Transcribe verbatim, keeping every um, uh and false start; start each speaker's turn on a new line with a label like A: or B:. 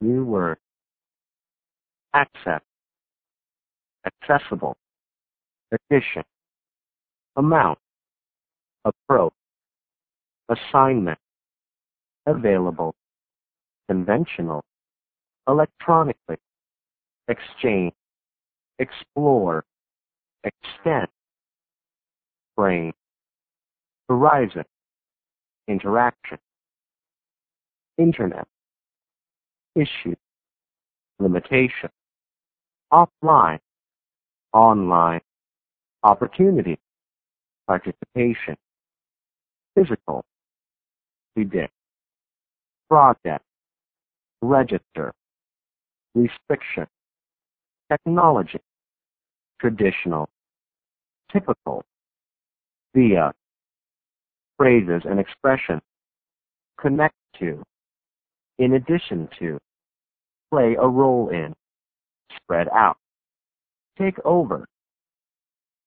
A: New word. Access. Accessible. Addition. Amount. Approach. Assignment. Available. Conventional. Electronically. Exchange. Explore. Extent. Frame. Horizon. Interaction. Internet. Issue. Limitation. Offline. Online. Opportunity. Participation. Physical. Predict. Project. Register. Restriction. Technology. Traditional. Typical. Via. Phrases and expressions. Connect to. In addition to. Play a role in. Spread out. Take over.